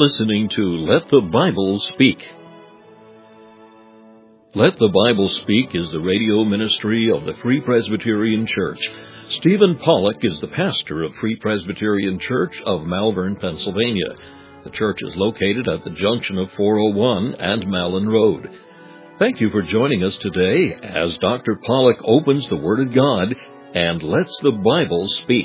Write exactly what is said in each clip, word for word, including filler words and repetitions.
listening to Let the Bible Speak. Let the Bible Speak is the radio ministry of the Free Presbyterian Church. Stephen Pollock is the pastor of Free Presbyterian Church of Malvern, Pennsylvania. The church is located at the junction of four oh one and Malin Road. Thank you for joining us today as Doctor Pollock opens the Word of God and lets the Bible speak.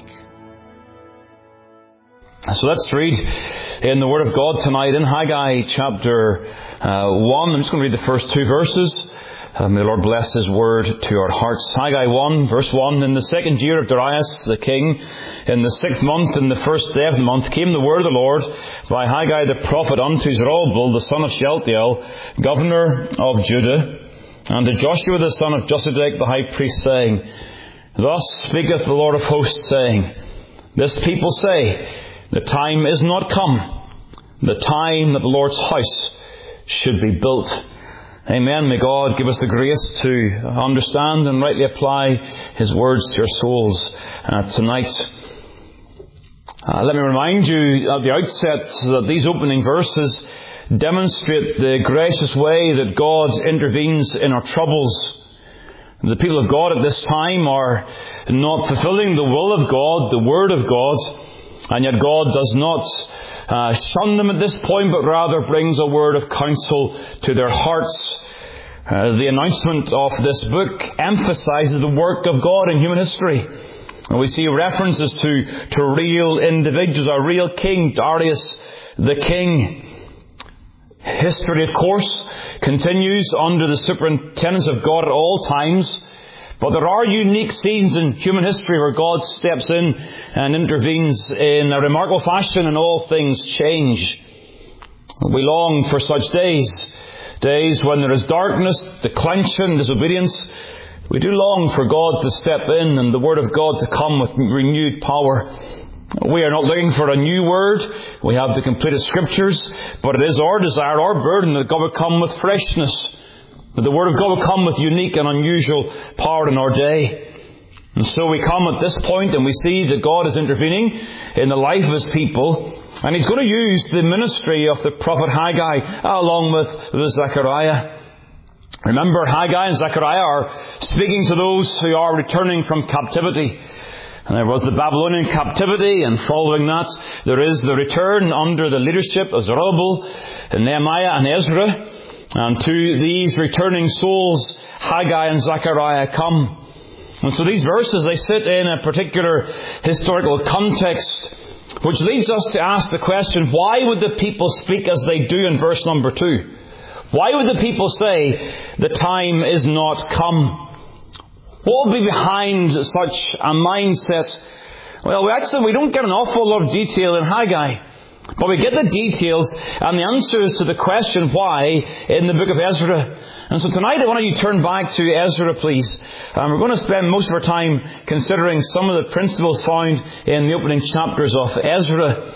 So let's read in the Word of God tonight in Haggai chapter uh, one. I'm just going to read the first two verses. Uh, may the Lord bless His Word to our hearts. Haggai one, verse one. In the second year of Darius the king, in the sixth month, in the first day of the month, came the word of the Lord by Haggai the prophet unto Zerubbabel, the son of Shealtiel, governor of Judah, and to Joshua the son of Josedech the high priest, saying, Thus speaketh the Lord of hosts, saying, This people say, The time is not come, the time that the Lord's house should be built. Amen. May God give us the grace to understand and rightly apply His words to our souls uh, tonight. Uh, let me remind you at the outset that these opening verses demonstrate the gracious way that God intervenes in our troubles. The people of God at this time are not fulfilling the will of God, the Word of God, and yet God does not uh, shun them at this point, but rather brings a word of counsel to their hearts. Uh, the announcement of this book emphasizes the work of God in human history. And we see references to, to real individuals, a real king, Darius the king. History, of course, continues under the superintendence of God at all times. But there are unique scenes in human history where God steps in and intervenes in a remarkable fashion and all things change. We long for such days. Days when there is darkness, declension, disobedience. We do long for God to step in and the Word of God to come with renewed power. We are not looking for a new Word. We have the completed Scriptures. But it is our desire, our burden, that God would come with freshness. That the Word of God will come with unique and unusual power in our day. And so we come at this point and we see that God is intervening in the life of His people. And He's going to use the ministry of the prophet Haggai along with, with Zechariah. Remember, Haggai and Zechariah are speaking to those who are returning from captivity. And there was the Babylonian captivity, and following that there is the return under the leadership of Zerubbabel and Nehemiah and Ezra. And to these returning souls, Haggai and Zechariah come. And so these verses, they sit in a particular historical context, which leads us to ask the question, why would the people speak as they do in verse number two? Why would the people say, the time is not come? What would be behind such a mindset? Well, we actually we don't get an awful lot of detail in Haggai. But we get the details and the answers to the question why in the book of Ezra. And so tonight I want you to turn back to Ezra, please. Um, we're going to spend most of our time considering some of the principles found in the opening chapters of Ezra.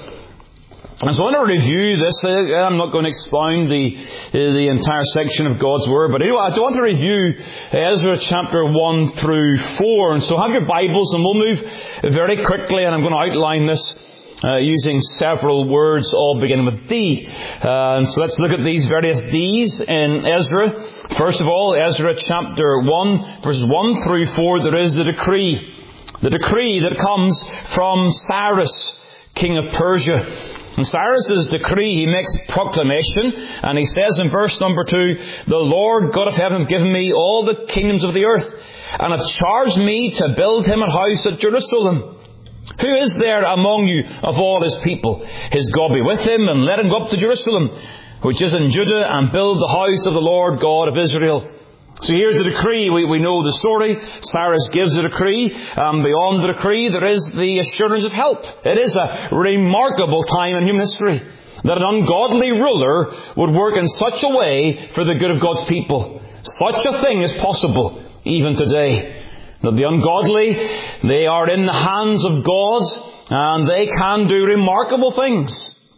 And so I want to review this. I'm not going to expound the the entire section of God's Word, but anyway, I do want to review Ezra chapter one through four. And so have your Bibles and we'll move very quickly, and I'm going to outline this Uh, using several words, all beginning with D. Uh, and so let's look at these various D's in Ezra. First of all, Ezra chapter one, verses one through four, there is the decree. The decree that comes from Cyrus, king of Persia. And Cyrus's decree, he makes proclamation, and he says in verse number two, The Lord God of heaven hath given me all the kingdoms of the earth, and hath charged me to build him a house at Jerusalem. Who is there among you of all His people? His God be with him, and let him go up to Jerusalem, which is in Judah, and build the house of the Lord God of Israel. So here's the decree. We, we know the story. Cyrus gives the decree. Um, beyond the decree, there is the assurance of help. It is a remarkable time in human history that an ungodly ruler would work in such a way for the good of God's people. Such a thing is possible even today. That the ungodly, they are in the hands of God, and they can do remarkable things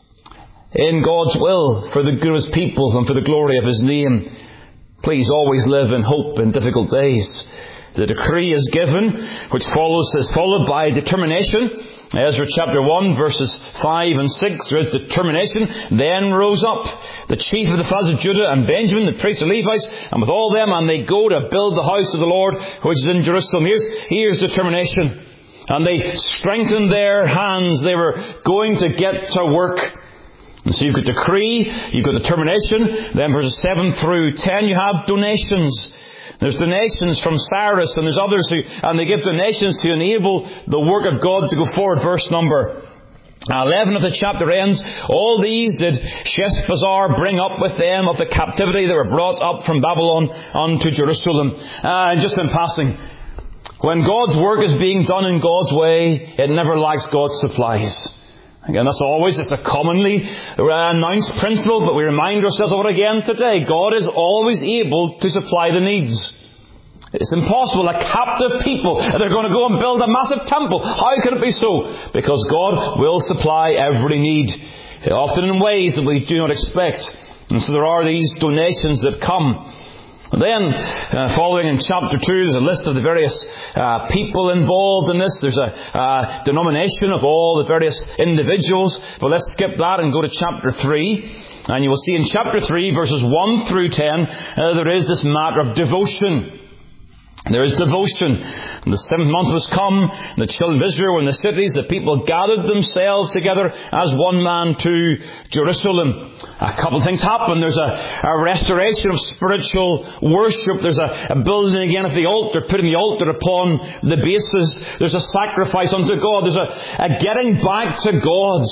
in God's will for the good of His people and for the glory of His name. Please always live in hope in difficult days. The decree is given, which follows is followed by determination. Ezra chapter one, verses five and six, there is determination. Then rose up the chief of the fathers of Judah and Benjamin, the priests and Levites, and with all them, and they go to build the house of the Lord, which is in Jerusalem. Here's, here's determination. And they strengthened their hands. They were going to get to work. And so you've got decree, you've got determination. Then verses seven through ten, you have donations. There's donations from Cyrus, and there's others who, and they give donations to enable the work of God to go forward. Verse number eleven of the chapter ends, all these did Sheshbazzar bring up with them of the captivity that were brought up from Babylon unto Jerusalem. Uh, and just in passing, when God's work is being done in God's way, it never lacks God's supplies. Again, that's always, it's a commonly announced principle, but we remind ourselves of it again today. God is always able to supply the needs. It's impossible. A captive people, they're going to go and build a massive temple. How can it be so? Because God will supply every need, often in ways that we do not expect. And so there are these donations that come. And then, uh, following in chapter two, there's a list of the various uh, people involved in this. There's a uh, denomination of all the various individuals. But let's skip that and go to chapter three. And you will see in chapter three, verses one through ten, uh, there is this matter of devotion. There is devotion. And the seventh month was come, and the children of Israel were in the cities. The people gathered themselves together as one man to Jerusalem. A couple of things happen. There's a, a restoration of spiritual worship. There's a, a building again of the altar, putting the altar upon the bases. There's a sacrifice unto God. There's a, a getting back to God.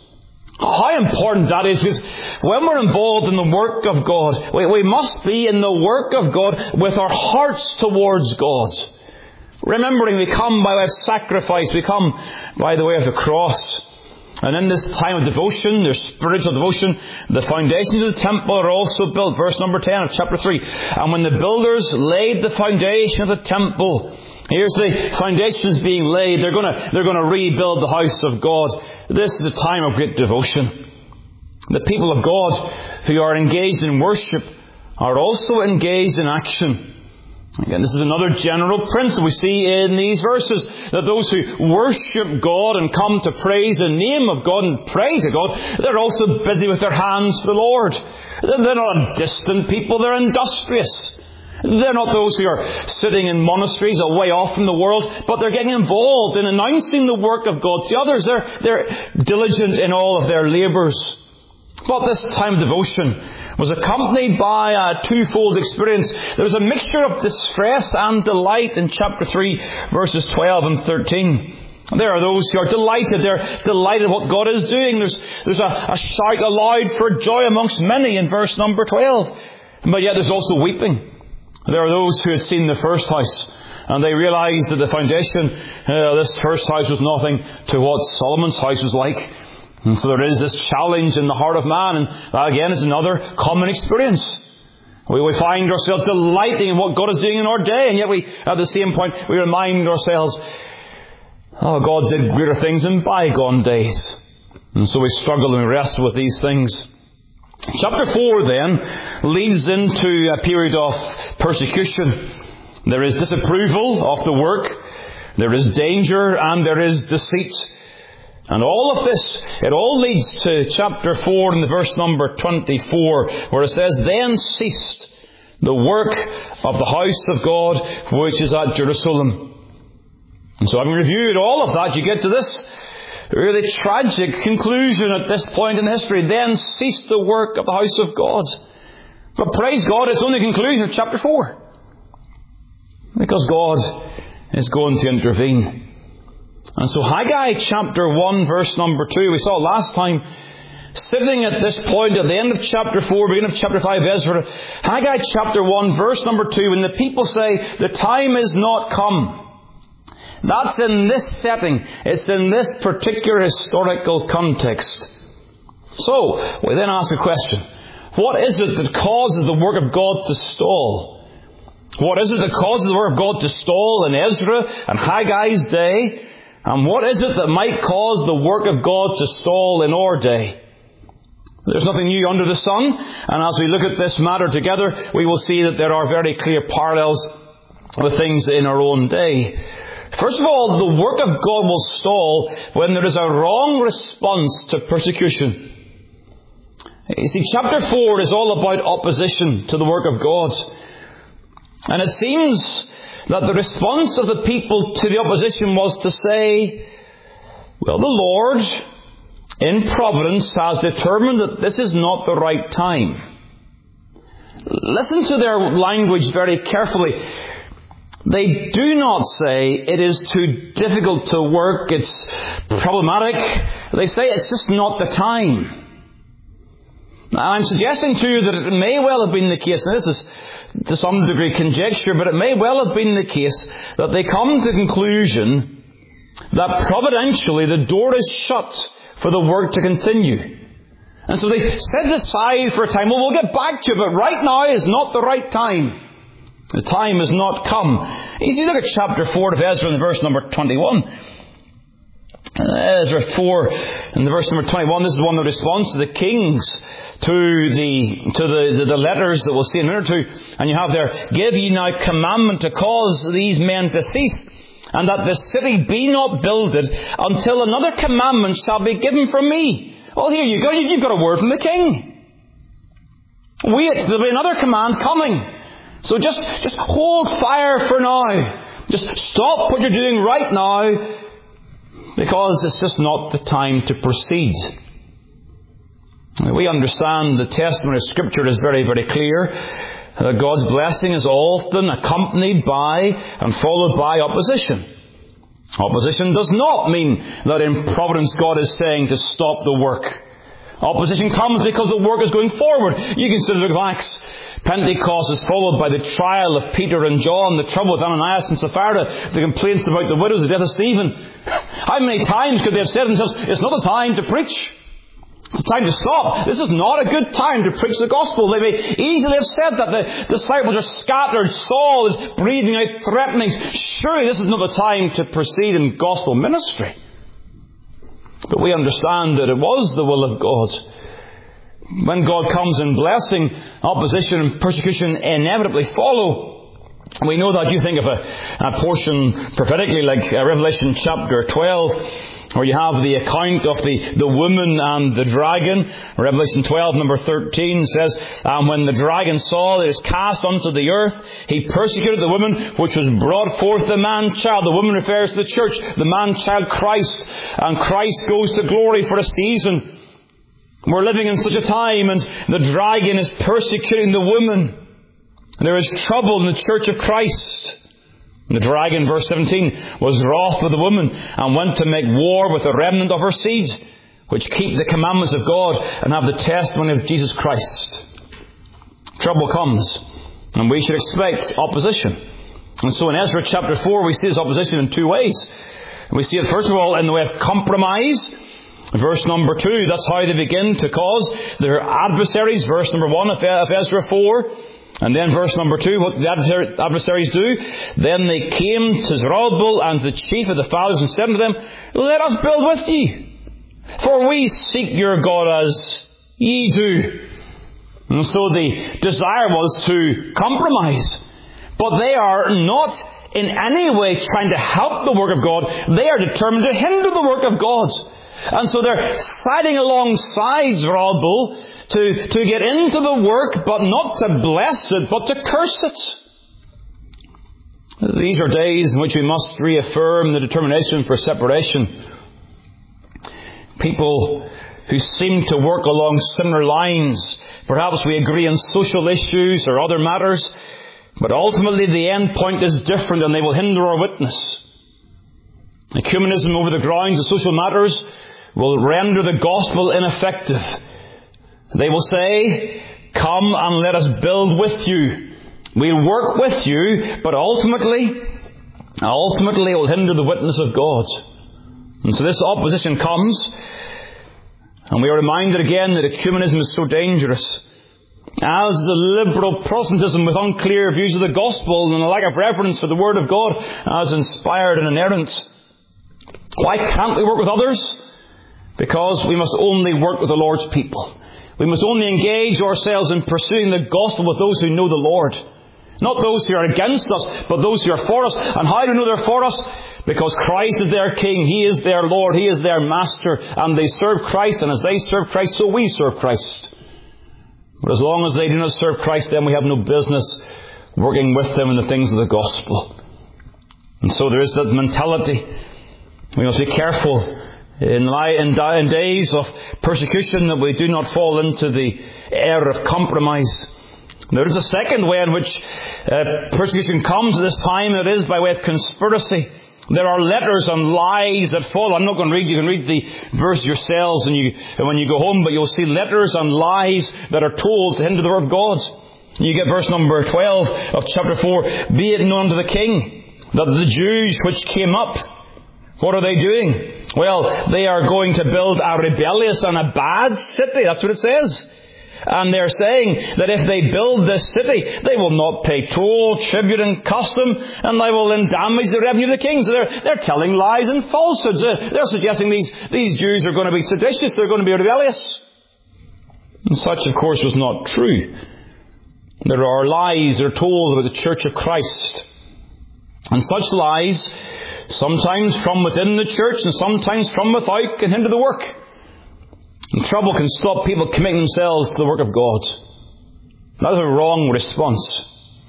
How important that is, because when we're involved in the work of God, we, we must be in the work of God with our hearts towards God. Remembering we come by way of sacrifice, we come by the way of the cross. And in this time of devotion, there's spiritual devotion, the foundations of the temple are also built. Verse number ten of chapter three. And when the builders laid the foundation of the temple, here's the foundations being laid. They're going to, they're going to rebuild the house of God. This is a time of great devotion. The people of God who are engaged in worship are also engaged in action. Again, this is another general principle we see in these verses, that those who worship God and come to praise the name of God and pray to God, they're also busy with their hands for the Lord. They're not distant people, they're industrious. They're not those who are sitting in monasteries away off from the world, but they're getting involved in announcing the work of God to others. They're, they're diligent in all of their labours. But this time of devotion was accompanied by a twofold experience. There was a mixture of distress and delight in chapter three, verses twelve and thirteen. There are those who are delighted. They're delighted what God is doing. There's, there's a, a shout aloud for joy amongst many in verse number twelve. But yet there's also weeping. There are those who had seen the first house, and they realized that the foundation, uh, this first house was nothing to what Solomon's house was like. And so there is this challenge in the heart of man, and that again is another common experience. We, we find ourselves delighting in what God is doing in our day, and yet we, at the same point, we remind ourselves, oh, God did greater things in bygone days. And so we struggle and wrestle with these things. Chapter four then leads into a period of persecution. There is disapproval of the work, there is danger, and there is deceit. And all of this, it all leads to chapter four in the verse number twenty-four, where it says, Then ceased the work of the house of God, which is at Jerusalem. And so having reviewed all of that, you get to this really tragic conclusion at this point in history. Then ceased the work of the house of God. But praise God, it's only the conclusion of chapter four. Because God is going to intervene. And so Haggai chapter one, verse number two, we saw last time, sitting at this point at the end of chapter four, beginning of chapter five, Ezra, Haggai chapter one, verse number two, when the people say, the time is not come. That's in this setting. It's in this particular historical context. So, we then ask a question. What is it that causes the work of God to stall? What is it that causes the work of God to stall in Ezra and Haggai's day? And what is it that might cause the work of God to stall in our day? There's nothing new under the sun. And as we look at this matter together, we will see that there are very clear parallels with things in our own day. First of all, the work of God will stall when there is a wrong response to persecution. You see, chapter four is all about opposition to the work of God. And it seems that the response of the people to the opposition was to say, well, the Lord, in providence, has determined that this is not the right time. Listen to their language very carefully. They do not say it is too difficult to work, it's problematic. They say it's just not the time. Now, I'm suggesting to you that it may well have been the case, and this is to some degree conjecture, but it may well have been the case that they come to the conclusion that providentially the door is shut for the work to continue. And so they set aside for a time, well, we'll get back to it, but right now is not the right time. The time has not come. You see, look at chapter four of Ezra in verse number twenty-one. Ezra four in the verse number twenty-one, this is one that responds to the kings, to the to the, the, the letters that we'll see in a minute or two. And you have there, give ye now commandment to cause these men to cease, and that the city be not builded until another commandment shall be given from me. Well, here you go, you've got a word from the king. Wait, there'll be another command coming. So just, just hold fire for now. Just stop what you're doing right now, because it's just not the time to proceed. We understand the testimony of Scripture is very, very clear. That God's blessing is often accompanied by and followed by opposition. Opposition does not mean that in providence God is saying to stop the work. Opposition comes because the work is going forward. You consider the book of Acts. Pentecost is followed by the trial of Peter and John, the trouble with Ananias and Sapphira, the complaints about the widows, the death of Stephen. How many times could they have said to themselves, it's not the time to preach. It's time to stop. This is not a good time to preach the gospel. They may easily have said that. The disciples are scattered. Saul is breathing out threatenings. Surely this is not the time to proceed in gospel ministry. But we understand that it was the will of God. When God comes in blessing, opposition and persecution inevitably follow. We know that. You think of a, a portion prophetically like uh, Revelation chapter twelve, where you have the account of the, the woman and the dragon. Revelation twelve, number thirteen says, and when the dragon saw that it was cast unto the earth, he persecuted the woman which was brought forth the man-child. The woman refers to the church, the man-child Christ. And Christ goes to glory for a season. We're living in such a time, and the dragon is persecuting the woman. There is trouble in the church of Christ. And the dragon, verse seventeen, was wroth with the woman and went to make war with the remnant of her seed, which keep the commandments of God and have the testimony of Jesus Christ. Trouble comes, and we should expect opposition. And so in Ezra chapter four, we see this opposition in two ways. We see it, first of all, in the way of compromise. Verse number two, that's how they begin to cause their adversaries. Verse number one of Ezra four. And then verse number two, what the adversaries do. Then they came to Zerubbabel and the chief of the fathers and said unto them, let us build with ye, for we seek your God as ye do. And so the desire was to compromise. But they are not in any way trying to help the work of God. They are determined to hinder the work of God. And so they're siding alongside Zerubbabel to, to get into the work, but not to bless it, but to curse it. These are days in which we must reaffirm the determination for separation. People who seem to work along similar lines, perhaps we agree on social issues or other matters, but ultimately the end point is different and they will hinder our witness. Ecumenism over the grounds of social matters will render the gospel ineffective. They will say, come and let us build with you. We'll work with you, but ultimately, ultimately it will hinder the witness of God. And so this opposition comes, and we are reminded again that ecumenism is so dangerous. As the liberal Protestantism with unclear views of the gospel and a lack of reverence for the Word of God as inspired and inerrant. Why can't we work with others? Because we must only work with the Lord's people. We must only engage ourselves in pursuing the gospel with those who know the Lord. Not those who are against us, but those who are for us. And how do we know they're for us? Because Christ is their King. He is their Lord. He is their Master. And they serve Christ. And as they serve Christ, so we serve Christ. But as long as they do not serve Christ, then we have no business working with them in the things of the gospel. And so there is that mentality. We must be careful in, in, in days of persecution that we do not fall into the error of compromise. There is a second way in which uh, persecution comes at this time. It is by way of conspiracy. There are letters and lies that follow. I'm not going to read. You can read the verse yourselves and you, when you go home, but you'll see letters and lies that are told to hinder the word of God. You get verse number twelve of chapter four. Be it known to the king that the Jews which came up, what are they doing? Well, they are going to build a rebellious and a bad city. That's what it says. And they're saying that if they build this city, they will not pay toll, tribute and custom, and they will then damage the revenue of the king. So they're, they're telling lies and falsehoods. They're suggesting these, these Jews are going to be seditious, they're going to be rebellious. And such, of course, was not true. There are lies that are told about the Church of Christ. And such lies, sometimes from within the church and sometimes from without, can hinder the work. And trouble can stop people committing themselves to the work of God. That is a wrong response.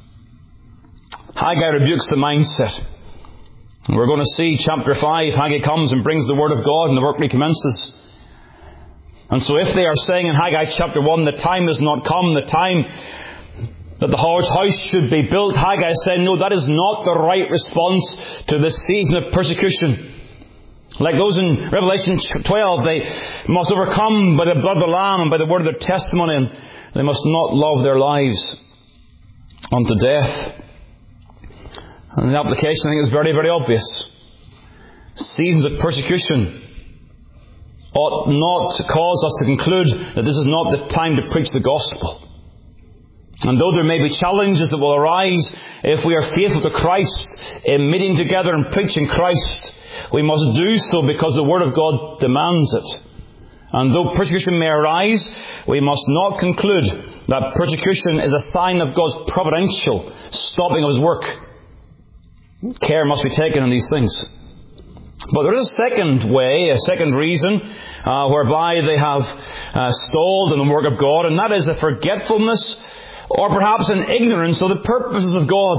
Haggai rebukes the mindset. And we're going to see chapter five, Haggai comes and brings the word of God and the work recommences. And so if they are saying in Haggai chapter one, the time has not come, the time that the Lord's house should be built, Haggai is saying, no, that is not the right response to this season of persecution. Like those in Revelation twelve, they must overcome by the blood of the Lamb and by the word of their testimony, and they must not love their lives unto death. And the application, I think, is very, very obvious. Seasons of persecution ought not cause us to conclude that this is not the time to preach the gospel. And though there may be challenges that will arise if we are faithful to Christ in meeting together and preaching Christ, we must do so because the Word of God demands it. And though persecution may arise, we must not conclude that persecution is a sign of God's providential stopping of His work. Care must be taken in these things. But there is a second way, a second reason, uh, whereby they have uh, stalled in the work of God, and that is a forgetfulness or perhaps an ignorance of the purposes of God.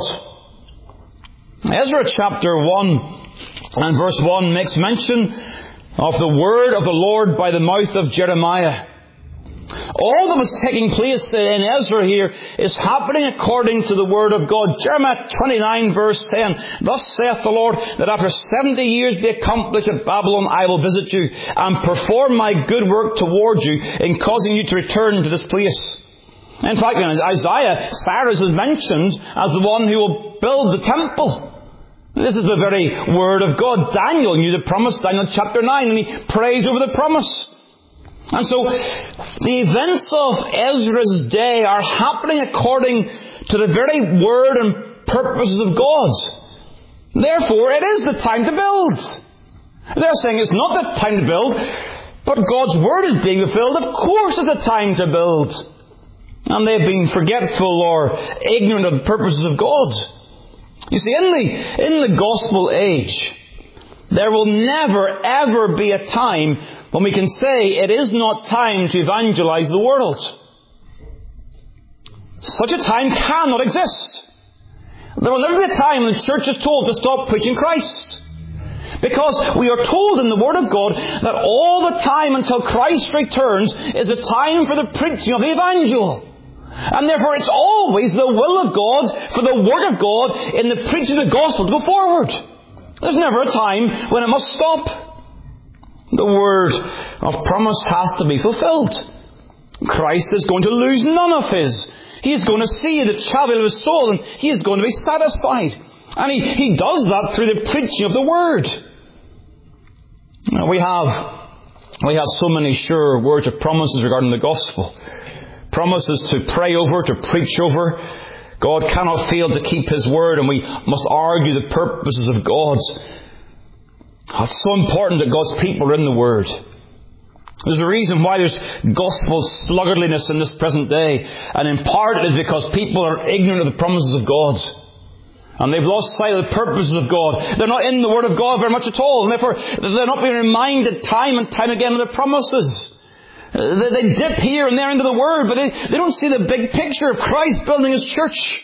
Ezra chapter one and verse one makes mention of the word of the Lord by the mouth of Jeremiah. All that was taking place in Ezra here is happening according to the word of God. Jeremiah twenty-nine verse ten. Thus saith the Lord, that after seventy years be accomplished at Babylon, I will visit you and perform my good work toward you in causing you to return to this place. In fact, in Isaiah, Cyrus is mentioned as the one who will build the temple. This is the very word of God. Daniel knew the promise, Daniel chapter nine, and he prays over the promise. And so, the events of Ezra's day are happening according to the very word and purposes of God. Therefore, it is the time to build. They're saying it's not the time to build, but God's word is being fulfilled. Of course it's the time to build. And they've been forgetful or ignorant of the purposes of God. You see, in the, in the gospel age, there will never, ever be a time when we can say it is not time to evangelize the world. Such a time cannot exist. There will never be a time when the church is told to stop preaching Christ. Because we are told in the Word of God that all the time until Christ returns is a time for the preaching of the evangel. And therefore it's always the will of God for the Word of God in the preaching of the gospel to go forward. There's never a time when it must stop. The word of promise has to be fulfilled. Christ is going to lose none of His. He is going to see the travail of His soul, and He is going to be satisfied. And He, he does that through the preaching of the Word. Now, we have, we have so many sure words of promises regarding the gospel. Promises to pray over, to preach over. God cannot fail to keep His word, and we must argue the purposes of God. It's so important that God's people are in the Word. There's a reason why there's gospel sluggardliness in this present day. And in part it is because people are ignorant of the promises of God. And they've lost sight of the purposes of God. They're not in the Word of God very much at all. And therefore they're not being reminded time and time again of the promises. They dip here and there into the Word, but they, they don't see the big picture of Christ building His church.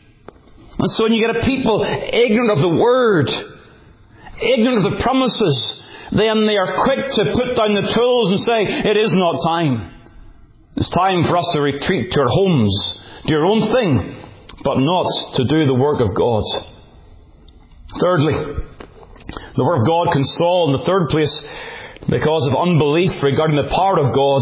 And so when you get a people ignorant of the Word, ignorant of the promises, then they are quick to put down the tools and say, it is not time. It's time for us to retreat to our homes, do your own thing, but not to do the work of God. Thirdly, the Word of God can stall in the third place because of unbelief regarding the power of God.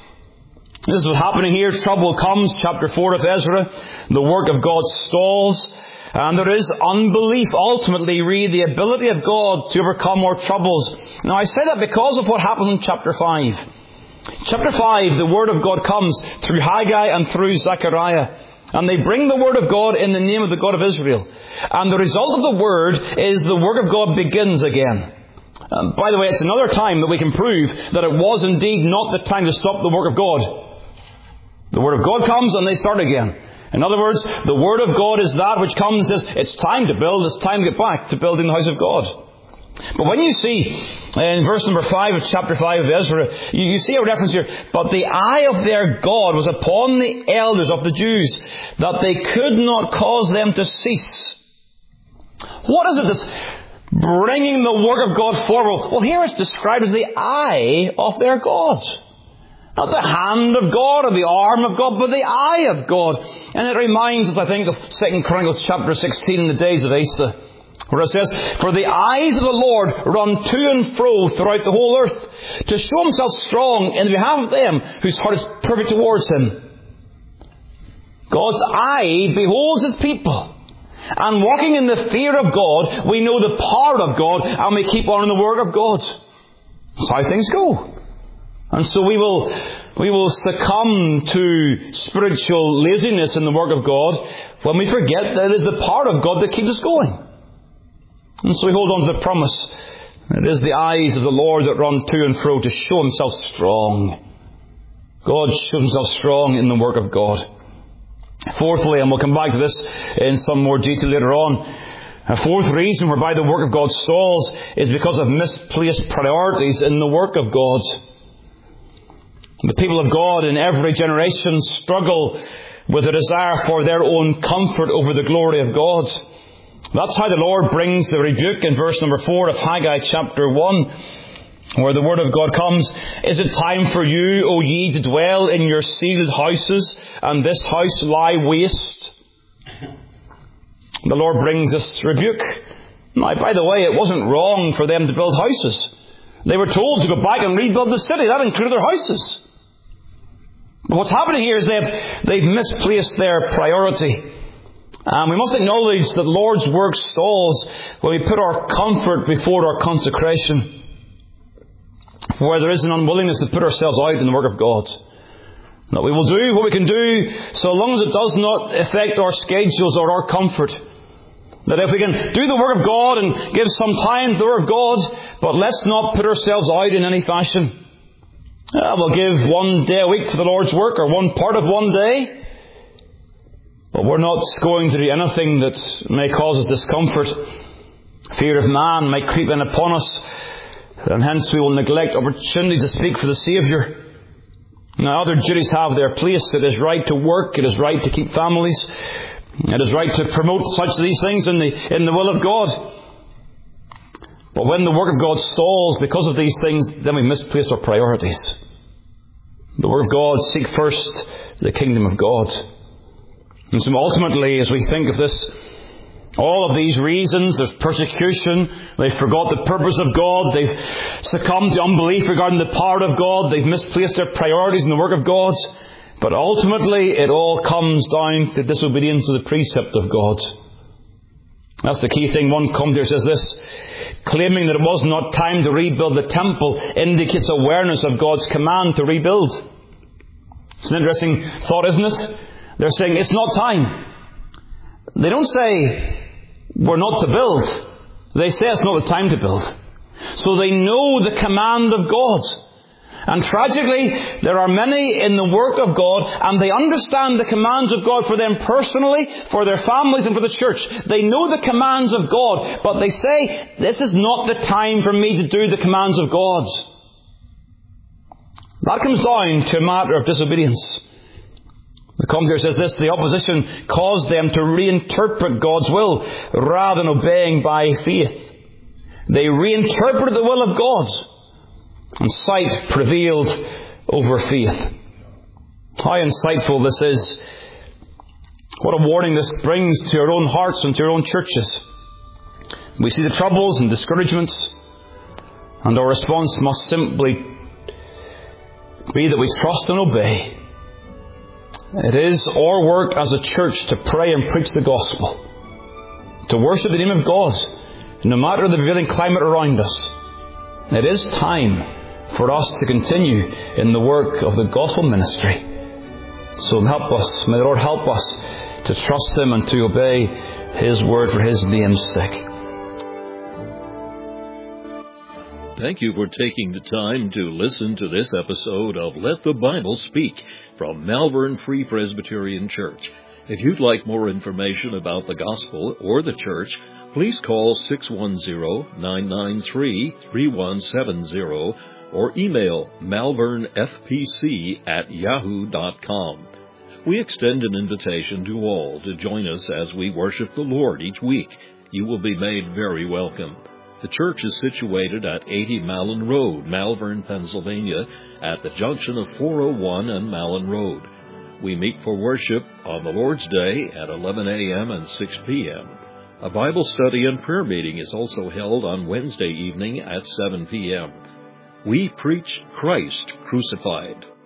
This is what's happening here. Trouble comes, chapter four of Ezra. The work of God stalls. And there is unbelief, ultimately, read the ability of God to overcome our troubles. Now I say that because of what happens in chapter five. Chapter five, the Word of God comes through Haggai and through Zechariah. And they bring the Word of God in the name of the God of Israel. And the result of the Word is the work of God begins again. Um, by the way, it's another time that we can prove that it was indeed not the time to stop the work of God. The Word of God comes and they start again. In other words, the Word of God is that which comes and says, it's time to build, it's time to get back to building the house of God. But when you see in verse number five of chapter five of Ezra, you, you see a reference here, but the eye of their God was upon the elders of the Jews, that they could not cause them to cease. What is it that's bringing the work of God forward? Well, here it's described as the eye of their God. Not the hand of God or the arm of God, but the eye of God. And it reminds us, I think, of Second Chronicles chapter sixteen in the days of Asa, where it says, for the eyes of the Lord run to and fro throughout the whole earth, to show Himself strong in behalf of them whose heart is perfect towards Him. God's eye beholds His people. And walking in the fear of God, we know the power of God, and we keep on in the work of God. That's how things go. And so we will we will succumb to spiritual laziness in the work of God when we forget that it is the power of God that keeps us going. And so we hold on to the promise. It is the eyes of the Lord that run to and fro to show Himself strong. God shows Himself strong in the work of God. Fourthly, and we'll come back to this in some more detail later on, a fourth reason whereby the work of God stalls is because of misplaced priorities in the work of God. The people of God in every generation struggle with a desire for their own comfort over the glory of God. That's how the Lord brings the rebuke in verse number four of Haggai chapter one, where the word of God comes, is it time for you, O ye, to dwell in your sealed houses, and this house lie waste? The Lord brings this rebuke. Now, by the way, it wasn't wrong for them to build houses. They were told to go back and rebuild the city. That included their houses. But what's happening here is they've, they've misplaced their priority. And we must acknowledge that the Lord's work stalls when we put our comfort before our consecration, where there is an unwillingness to put ourselves out in the work of God. That we will do what we can do so long as it does not affect our schedules or our comfort. That if we can do the work of God and give some time to the work of God, but let's not put ourselves out in any fashion. Uh, we'll give one day a week for the Lord's work, or one part of one day. But we're not going to do anything that may cause us discomfort. Fear of man might creep in upon us, and hence we will neglect opportunities to speak for the Saviour. Now, other duties have their place. It is right to work. It is right to keep families. It is right to promote such of these things in the in the will of God. But when the work of God stalls because of these things, then we misplace our priorities. The work of God, seek first the kingdom of God. And so ultimately, as we think of this, all of these reasons, there's persecution, they forgot the purpose of God, they've succumbed to unbelief regarding the power of God, they've misplaced their priorities in the work of God. But ultimately, it all comes down to disobedience to the precept of God. That's the key thing. One commentator says this: claiming that it was not time to rebuild the temple indicates awareness of God's command to rebuild. It's an interesting thought, isn't it? They're saying it's not time. They don't say we're not to build. They say it's not the time to build. So they know the command of God. And tragically, there are many in the work of God, and they understand the commands of God for them personally, for their families, and for the church. They know the commands of God, but they say, this is not the time for me to do the commands of God. That comes down to a matter of disobedience. The commentator says this: the opposition caused them to reinterpret God's will rather than obeying by faith. They reinterpreted the will of God, and sight prevailed over faith. How insightful this is. What a warning this brings to our own hearts and to our own churches. We see the troubles and discouragements, and our response must simply be that we trust and obey. It is our work as a church to pray and preach the gospel, to worship the name of God, no matter the prevailing climate around us. It is time for us to continue in the work of the gospel ministry. So help us, may the Lord help us to trust Him and to obey His word for His name's sake. Thank you for taking the time to listen to this episode of Let the Bible Speak from Malvern Free Presbyterian Church. If you'd like more information about the gospel or the church, please call six one zero, nine nine three, three one seven zero or email malvernfpc at yahoo dot com. We extend an invitation to all to join us as we worship the Lord each week. You will be made very welcome. The church is situated at eighty Malin Road, Malvern, Pennsylvania, at the junction of four oh one and Malin Road. We meet for worship on the Lord's Day at eleven a.m. and six p.m. A Bible study and prayer meeting is also held on Wednesday evening at seven p.m. We preach Christ crucified.